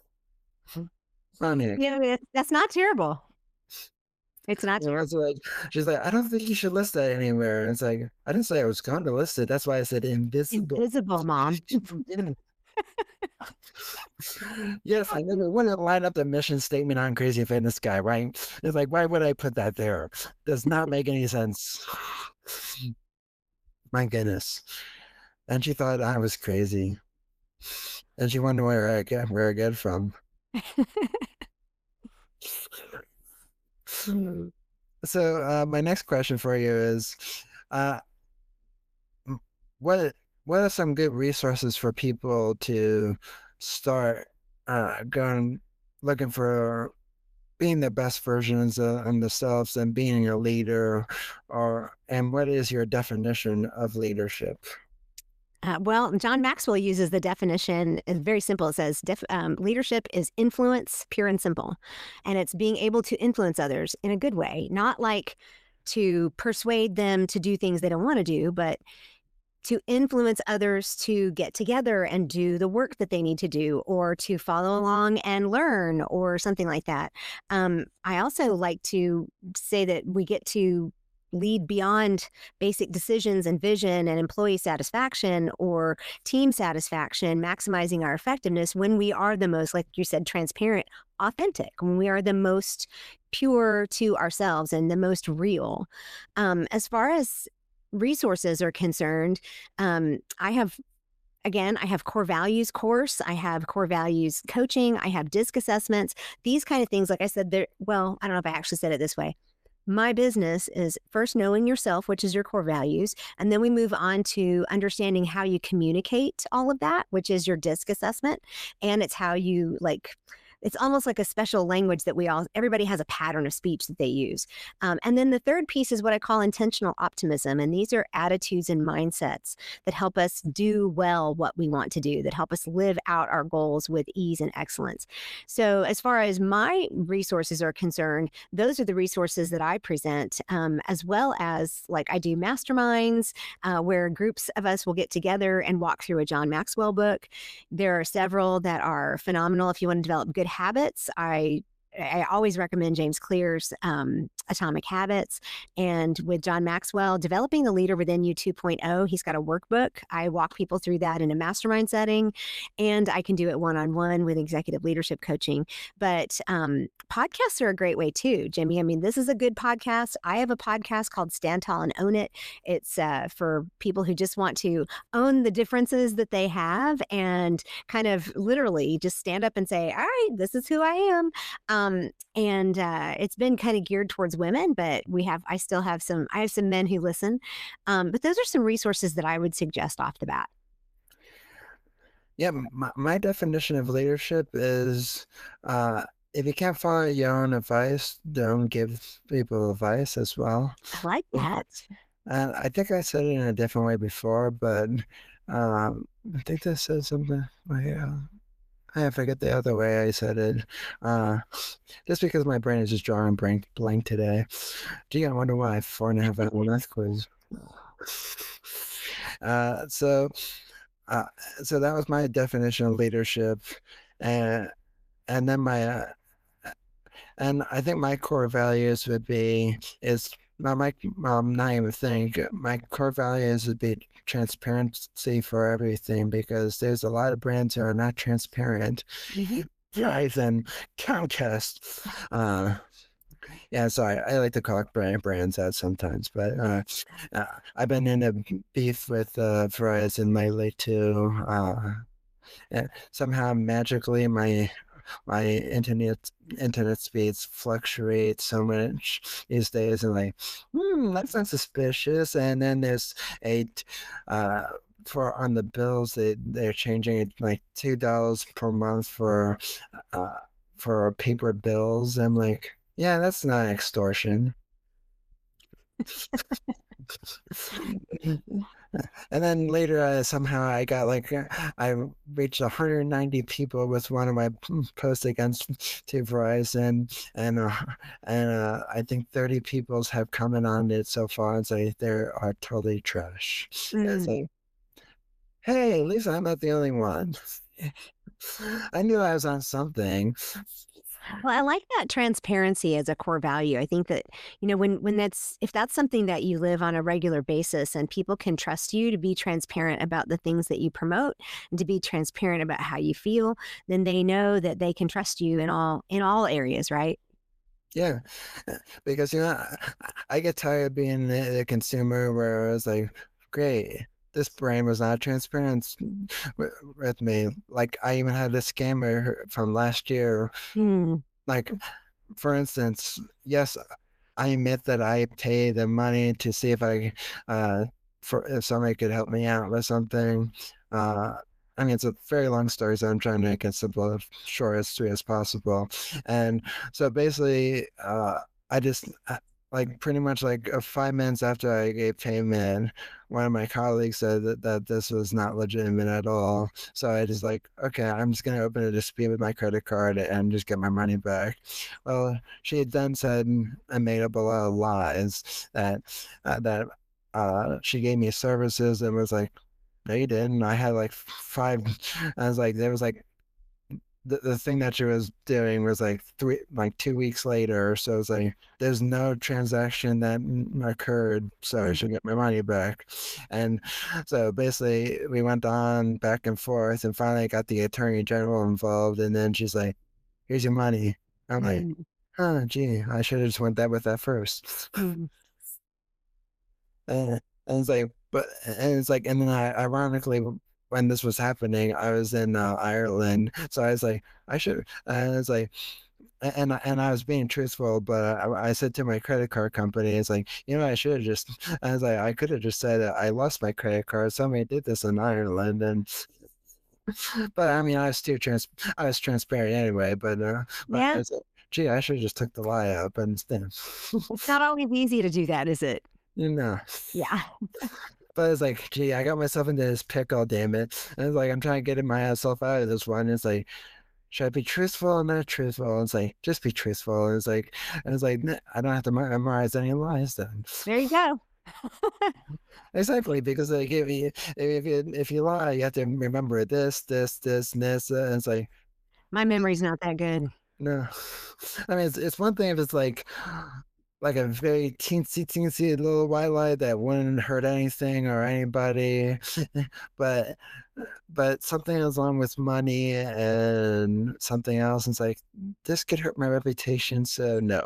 Funny. Yeah, that's, that's not terrible. It's not You know, terrible. it's like, she's like, I don't think you should list that anywhere. And it's like, I didn't say I was going to list it. That's why I said invisible. Invisible, mom. Yes, I never wouldn't line up the mission statement on Crazy Fitness Guy, right? It's like, why would I put that there? Does not make any sense. My goodness. And she thought I was crazy. And she wondered where I get where I get from. So uh, my next question for you is, uh, m- what what are some good resources for people to start uh, going looking for being the best versions of themselves and being a leader, or and what is your definition of leadership? Uh, well, John Maxwell uses the definition. It's very simple. It says def, um, leadership is influence, pure and simple, and it's being able to influence others in a good way, not like to persuade them to do things they don't want to do, but to influence others to get together and do the work that they need to do, or to follow along and learn, or something like that. Um, I also like to say that we get to lead beyond basic decisions and vision and employee satisfaction or team satisfaction, maximizing our effectiveness when we are the most, like you said, transparent, authentic, when we are the most pure to ourselves and the most real. Um, as far as resources are concerned, um, I have, again, I have core values course, I have core values coaching, I have DISC assessments, these kind of things. Like I said, they're, well, I don't know if I actually said it this way. My business is first knowing yourself, which is your core values. And then we move on to understanding how you communicate all of that, which is your DISC assessment. And it's how you like, it's almost like a special language that we all, everybody has a pattern of speech that they use. Um, and then the third piece is what I call intentional optimism. And these are attitudes and mindsets that help us do well what we want to do, that help us live out our goals with ease and excellence. So as far as my resources are concerned, those are the resources that I present, um, as well as like I do masterminds uh, where groups of us will get together and walk through a John Maxwell book. There are several that are phenomenal if you want to develop good habits. I I always recommend James Clear's um, Atomic Habits. And with John Maxwell, Developing the Leader Within You 2.0, he's got a workbook. I walk people through that in a mastermind setting, and I can do it one-on-one with executive leadership coaching. But um, podcasts are a great way too, Jimmy. I mean, this is a good podcast. I have a podcast called Stand Tall and Own It. It's uh, for people who just want to own the differences that they have and kind of literally just stand up and say, all right, this is who I am. Um, Um, and uh, it's been kind of geared towards women, but we have, I still have some, I have some men who listen. Um, but those are some resources that I would suggest off the bat. Yeah, my, my definition of leadership is uh, if you can't follow your own advice, don't give people advice as well. I like that. And I think I said it in a different way before, but um, I think this says something like, uh, I forget the other way I said it. Uh, just because my brain is just drawing blank, blank today. Gee, I wonder why four and a half hour math quiz. Uh, so, uh, so that was my definition of leadership, and and then my, uh, and I think my core values would be is my my um not even think my core values would be transparency for everything, because there's a lot of brands that are not transparent. Mhm. Right, and Comcast. Uh, yeah, sorry, I like to call brand brands out sometimes, but uh, uh, I've been in a beef with uh, Verizon lately too. Uh, and somehow magically my my internet internet speeds fluctuate so much these days, and like, hmm, that's not suspicious. And then there's a uh for on the bills, they they're changing it like two dollars per month for uh for paper bills. I'm like, yeah, that's not extortion. And then later, uh, somehow I got like uh, I reached one hundred ninety people with one of my p- posts against to Verizon, and uh, and uh, I think thirty people's have commented on it so far and say they are totally trash. It's Mm. like, hey, at least I'm not the only one. I knew I was on something. Well, I like that transparency as a core value. I think that, you know, when when that's if that's something that you live on a regular basis and people can trust you to be transparent about the things that you promote and to be transparent about how you feel, then they know that they can trust you in all in all areas, right? Yeah, because you know I, I get tired of being the, the consumer where I was like, great, this brand was not transparent with, with me. Like I even had this scammer from last year. Hmm. Like for instance, yes, I admit that I pay the money to see if I uh for if somebody could help me out with something. Uh, I mean, it's a very long story, so I'm trying to make it simple, short, as sweet as possible. And so basically, uh, I just, I, like pretty much like uh, five minutes after I gave payment, one of my colleagues said that, that this was not legitimate at all. So I just like, okay, I'm just gonna open a dispute with my credit card and just get my money back. Well, she had then said and made up a lot of lies that uh, that uh, she gave me services and was like, no, you didn't. I had like five. I was like, there was like the, the thing that she was doing was like three, like two weeks later. So it's like, there's no transaction that occurred. So I should get my money back. And so basically we went on back and forth and finally got the attorney general involved. And then she's like, here's your money. I'm like, oh, gee, I should have just went that with that first. and, and it's like, but, and it's like, and then I, ironically, when this was happening, I was in uh, Ireland, so I was like, I should. And it's like, and and I was being truthful, but I, I said to my credit card company, it's like, you know, I should have just. I was like, I could have just said I lost my credit card. Somebody did this in Ireland, and. But I mean, I was too trans. I was transparent anyway. But uh, but Yeah. I was like, gee, I should have just took the lie up and then. It's not always easy to do that, is it? You know. Yeah. But it's like, gee, I got myself into this pickle, damn it. And it's like, I'm trying to get myself out of this one. It's like, should I be truthful or not truthful? And it's like, just be truthful. And it's like, and it's like, I don't have to memorize any lies then. There you go. Exactly, because like if you if you if you lie, you have to remember this, this, this, and this. And it's like, my memory's not that good. No, I mean it's it's one thing if it's like. Like a very teensy, teensy little white lie that wouldn't hurt anything or anybody, but but something as long with money and something else, and it's like this could hurt my reputation, so no.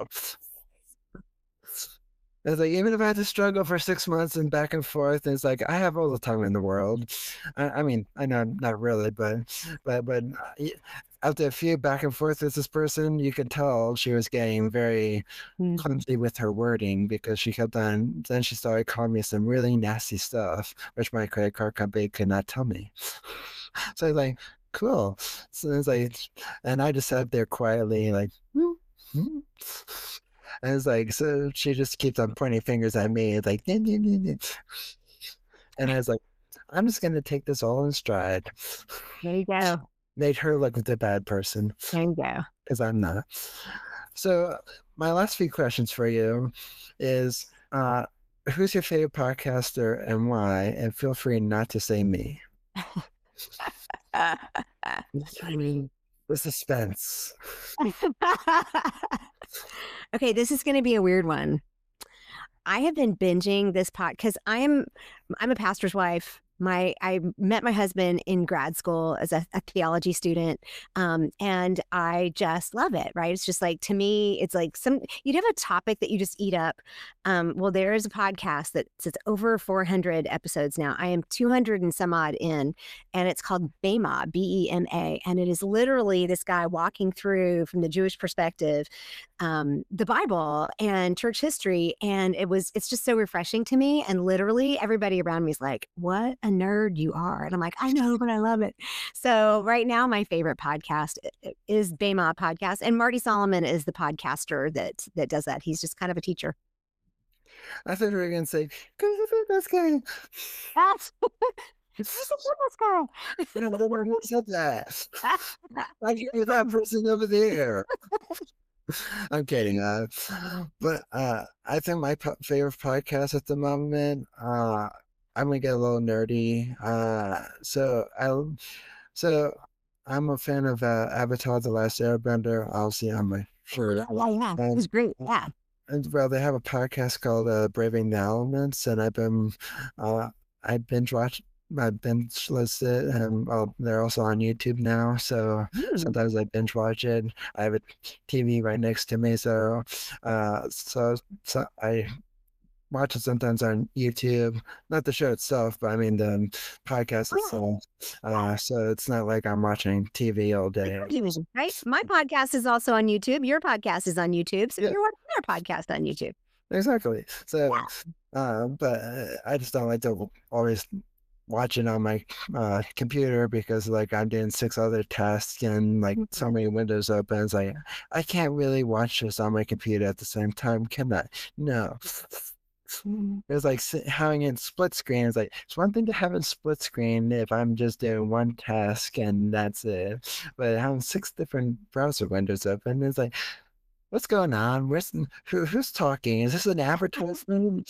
It's like even if I had to struggle for six months and back and forth, it's like I have all the time in the world. I, I mean, I know not really, but but but after a few back and forth with this person, you could tell she was getting very Mm. clumsy with her wording because she kept on. Then she started calling me some really nasty stuff, which my credit card company could not tell me. So I was like, cool. So it's like, and I just sat there quietly, like. Hmm, hmm. And it's like, so she just keeps on pointing fingers at me, like, "Nah, nah, nah, nah." And I was like, I'm just gonna take this all in stride. There you go. Made her look like the bad person. There you go. Because I'm not. So my last few questions for you is, uh, who's your favorite podcaster and why? And feel free not to say me. The suspense. Okay, this is going to be a weird one. I have been binging this pod because I'm I'm a pastor's wife. My I met my husband in grad school as a, a theology student, um, and I just love it. Right? It's just like, to me, it's like some you'd have a topic that you just eat up. Um, well, there is a podcast that's it's over four hundred episodes now. I am two hundred and some odd in, and it's called Bema, B E M A, and it is literally this guy walking through from the Jewish perspective um, the Bible and church history, and it was it's just so refreshing to me. And literally, everybody around me is like, "What a nerd you are!" And I'm like, "I know, but I love it." So right now, my favorite podcast is Bema podcast, and Marty Solomon is the podcaster that that does that. He's just kind of a teacher. I thought you were gonna say, "Who's the fitness guy?" That's who's the fitness guy? I don't know who said that. I hear that person over there. I'm kidding. Uh, but uh, I think my po- favorite podcast at the moment. Uh, I'm gonna get a little nerdy. Uh, so I, so I'm a fan of uh, Avatar: The Last Airbender. Obviously, I'm a sure. Yeah, yeah, it was great. Yeah. And well, they have a podcast called uh, Braving the Elements, and I've been, uh, I binge watch, I binge listen, and well, they're also on YouTube now. So Mm. sometimes I binge watch it. I have a T V right next to me, so, uh, so so I watch it sometimes on YouTube. Not the show itself, but I mean the podcast itself. Uh, so it's not like I'm watching T V all day. Right? My podcast is also on YouTube. Your podcast is on YouTube. So Yeah. you're watching our podcast on YouTube. Exactly. So, uh, but uh, I just don't like to always watch it on my uh, computer because like I'm doing six other tasks and like so many windows open. It's like I can't really watch this on my computer at the same time, can I? No. It's like si- having it split screen. It's like it's one thing to have it split screen if I'm just doing one task and that's it. But having six different browser windows open, it's like, what's going on? Where's who, who's talking? Is this an advertisement?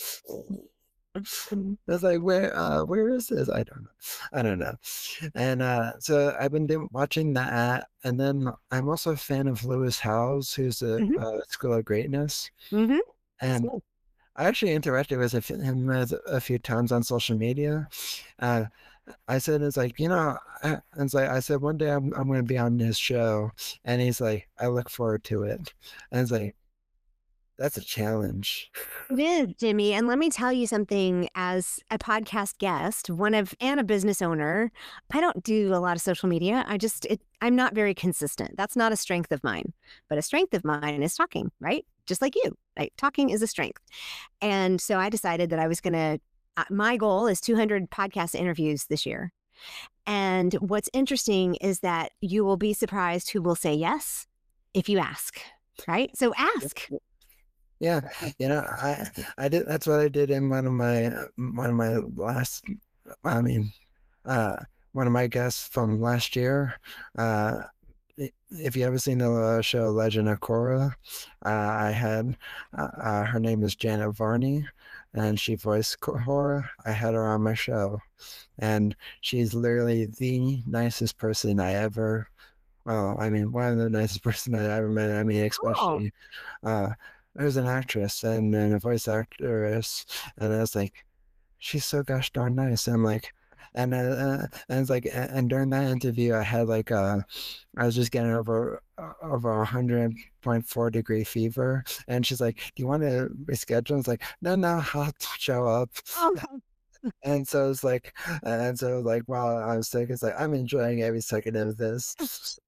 It's like where uh where is this? I don't know. I don't know. And uh so I've been doing, watching that, and then I'm also a fan of Lewis Howes, who's a Mm-hmm. uh, School of Greatness. Mm-hmm. And I actually interacted with a few- him a, a few times on social media. Uh, I said, it's like, you know, I, it's like, I said, one day I'm, I'm going to be on his show. And he's like, I look forward to it. And it's like, that's a challenge. It is, Jimmy. And let me tell you something as a podcast guest, one of, and a business owner, I don't do a lot of social media. I just, it, I'm not very consistent. That's not a strength of mine, but a strength of mine is talking, right? Just like you, like talking is a strength. And so I decided that I was going to, uh, my goal is two hundred podcast interviews this year. And what's interesting is that you will be surprised who will say yes if you ask, right? So ask. Yeah, you know, I I did that's what I did in one of my one of my last I mean, uh one of my guests from last year. Uh i- if you ever seen the uh, show Legend of Korra, uh, I had uh, uh, her name is Janet Varney, and she voiced Korra. I had her on my show, and she's literally the nicest person I ever. Well, I mean, one of the nicest person I ever met. I mean, Oh, especially uh, there's an actress and, and a voice actress, and I was like, she's so gosh darn nice. I'm like, and uh, uh, and it's like, a- and during that interview, I had like uh, I was just getting over uh, over a hundred point four degree fever, and she's like, "Do you want to reschedule?" I was like, "No, no, I'll show up." oh, And so it's like, and so like while I was sick, it's like I'm enjoying every second of this.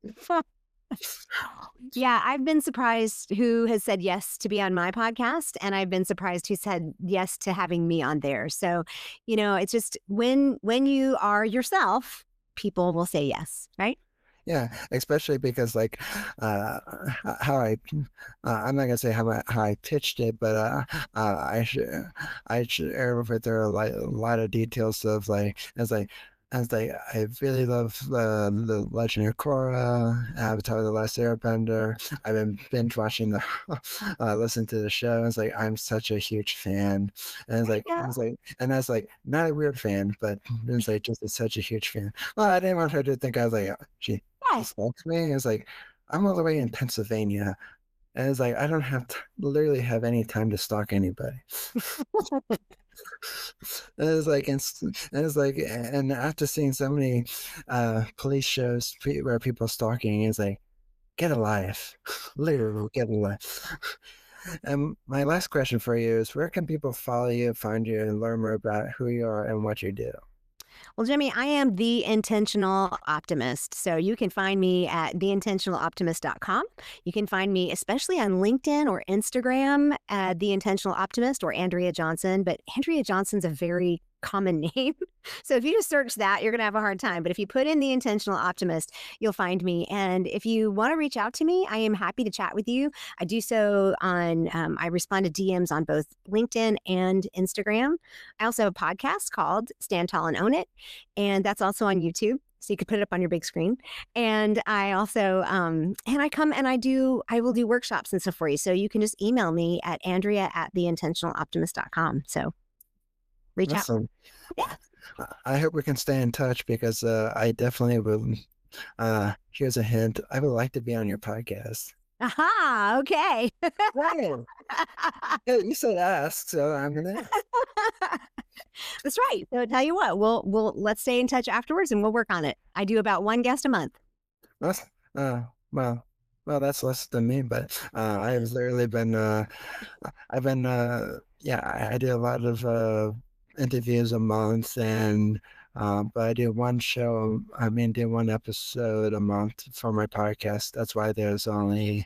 yeah, I've been surprised who has said yes to be on my podcast, and I've been surprised who said yes to having me on theirs. So, you know, it's just when when you are yourself, people will say yes, right? Yeah, especially because like uh h- how I uh, I'm not gonna say how I, how I pitched it, but uh, uh I should I share with her a lot, a lot of details of like as like as like I really love the the Legend of Korra, Avatar: The Last Airbender. I've been binge watching the uh listen to the show. It's like I'm such a huge fan, and it's like Yeah. it's like and that's like not a weird fan, but it's like just such a huge fan. Well, I didn't want her to think I was like she she Yes. spoke to me. It's like I'm all the way in Pennsylvania, and it's like I don't have to literally have any time to stalk anybody. And it's like and it's, and it's like and after seeing so many uh police shows pe- where people stalking, it's like get a life, literally get a life. And my last question for you is, where can people follow you, find you, and learn more about who you are and what you do? Well, Jimmy, I am the intentional optimist. So you can find me at the intentional optimist dot com. You can find me especially on LinkedIn or Instagram at The Intentional Optimist or Andrea Johnson. But Andrea Johnson's a very common name. So if you just search that, you're going to have a hard time. But if you put in The Intentional Optimist, you'll find me. And if you want to reach out to me, I am happy to chat with you. I do so on, um, I respond to D Ms on both LinkedIn and Instagram. I also have a podcast called Stand Tall and Own It. And that's also on YouTube. So you could put it up on your big screen. And I also, um, and I come and I do, I will do workshops and stuff for you. So you can just email me at Andrea at the intentional optimist dot com. So reach out. Awesome. Yeah. I hope we can stay in touch because uh, I definitely will. Uh, here's a hint. I would like to be on your podcast. Aha. Okay. Right. Yeah, you said ask, so I'm gonna. That's right. So tell you what, we'll, we'll, let's stay in touch afterwards and we'll work on it. I do about one guest a month. That's, uh, well, well, that's less than me, but uh, I've literally been. Uh, I've been. Uh, yeah, I, I do a lot of uh, interviews a month, and uh, but I do one show. I mean, do one episode a month for my podcast. That's why there's only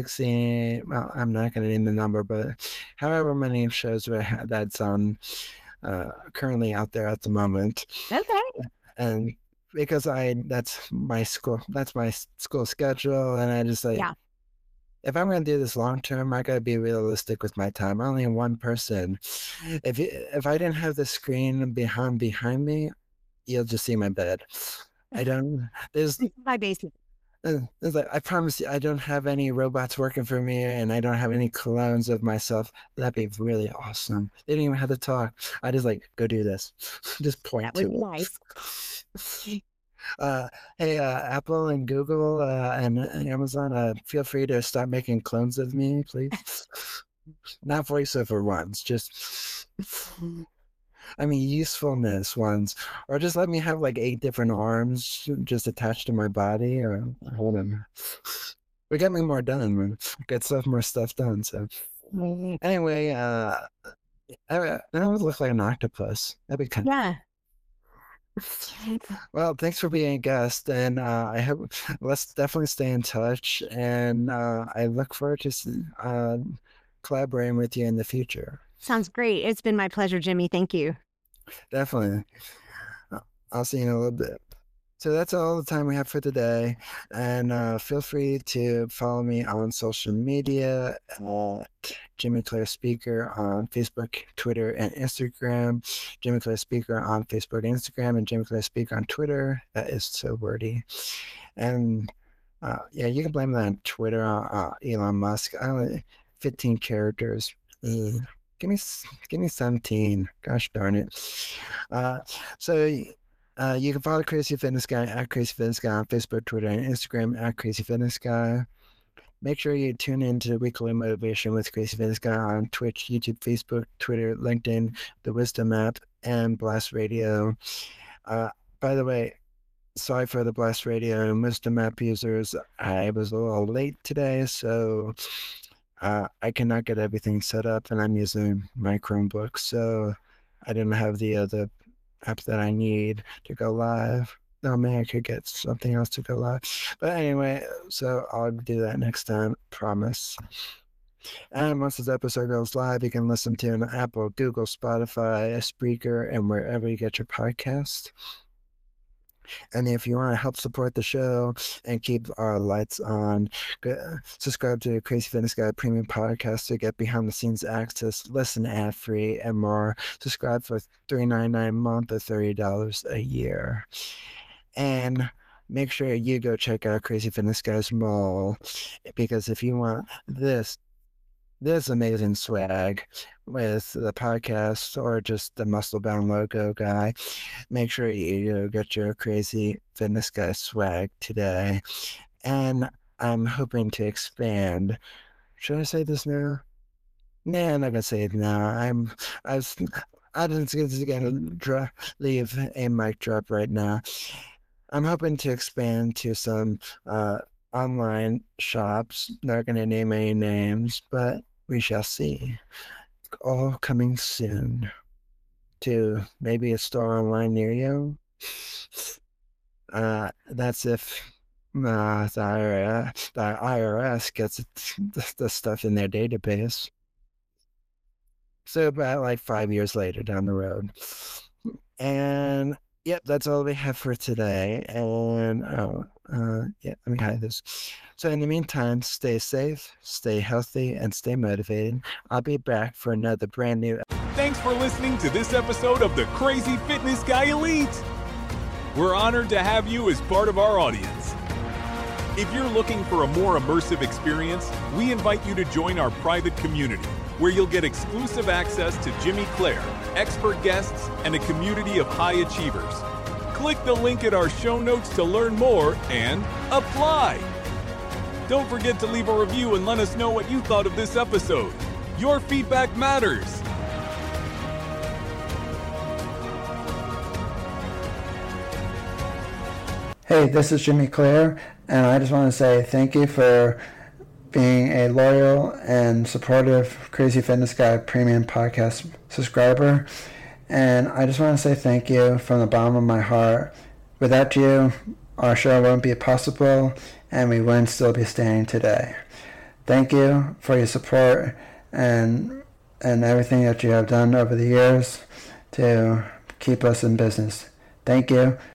sixteen. Well, I'm not going to name the number, but however many shows we ha- that's on. uh, currently out there at the moment. Okay. And because I, that's my school, that's my school schedule. And I just like, Yeah. if I'm going to do this long term, I got to be realistic with my time. I'm only one person. If you, if I didn't have the screen behind behind me, you'll just see my bed. I don't. There's my basement. Uh, it's like, I promise you, I don't have any robots working for me, and I don't have any clones of myself. That'd be really awesome. They didn't even have to talk. I just like, go do this. Just point That would to be it. nice. Uh, hey, uh, Apple and Google uh, and Amazon, uh, feel free to start making clones of me, please. Not voiceover ones, just, I mean, usefulness ones. Or just let me have like eight different arms just attached to my body. Or hold on. We get me more done. Get stuff, more stuff done. So, anyway, uh, I, I would look like an octopus. That'd be kind of. Yeah. Well, thanks for being a guest, and uh, I hope let's definitely stay in touch, and uh, I look forward to uh, collaborating with you in the future. Sounds great. It's been my pleasure, Jimmy. Thank you. Definitely. I'll see you in a little bit. So that's all the time we have for today, and uh, feel free to follow me on social media at Jimmy Clare Speaker on Facebook, Twitter, and Instagram. Jimmy Clare Speaker on Facebook and Instagram, and Jimmy Clare Speaker on Twitter. That is so wordy. And uh, yeah, you can blame that on Twitter, uh, Elon Musk. I don't, fifteen characters. Mm. Give me, give me seventeen. Gosh darn it. Uh, so. Uh, you can follow Crazy Fitness Guy at Crazy Fitness Guy on Facebook, Twitter, and Instagram at Crazy Fitness Guy. Make sure you tune in to Weekly Motivation with Crazy Fitness Guy on Twitch, YouTube, Facebook, Twitter, LinkedIn, the Wisdom app, and Blast Radio. Uh, by the way, sorry for the Blast Radio and Wisdom app users. I was a little late today, so uh, I cannot get everything set up, and I'm using my Chromebook, so I didn't have the other app that I need to go live. Oh man, I could get something else to go live. But anyway, so I'll do that next time, promise. And once this episode goes live, you can listen to it on Apple, Google, Spotify, Spreaker, and wherever you get your podcast. And if you want to help support the show and keep our lights on, go, subscribe to the Crazy Fitness Guy Premium Podcast to get behind-the-scenes access, listen ad-free, and more. Subscribe for three dollars and ninety-nine cents a month or thirty dollars a year. And make sure you go check out Crazy Fitness Guy's Mall, because if you want this, this amazing swag with the podcast or just the Muscle Bound logo guy, make sure you get your Crazy Fitness Guy swag today. And I'm hoping to expand. Should I say this now? Nah, I'm not gonna say it now. I'm I was I was gonna dra- leave a mic drop right now. I'm hoping to expand to some uh, online shops. Not gonna name any names, but we shall see. All coming soon to maybe a store online near you. Uh, that's if uh, the, I R S, the I R S gets the, the stuff in their database. So about like five years later down the road. And yep, that's all we have for today. And oh, uh, yeah, let me hide this. So in the meantime, stay safe, stay healthy, and stay motivated. I'll be back for another brand new. Thanks for listening to this episode of the Crazy Fitness Guy Elite. We're honored to have you as part of our audience. If you're looking for a more immersive experience, we invite you to join our private community, where you'll get exclusive access to Jimmy Clare, expert guests, and a community of high achievers. Click the link in our show notes to learn more and apply. Don't forget to leave a review and let us know what you thought of this episode. Your feedback matters. Hey, this is Jimmy Clare, and I just want to say thank you for being a loyal and supportive Crazy Fitness Guy Premium Podcast subscriber. And I just want to say thank you from the bottom of my heart. Without you, our show wouldn't be possible, and we wouldn't still be standing today. Thank you for your support and and everything that you have done over the years. to keep us in business. Thank you.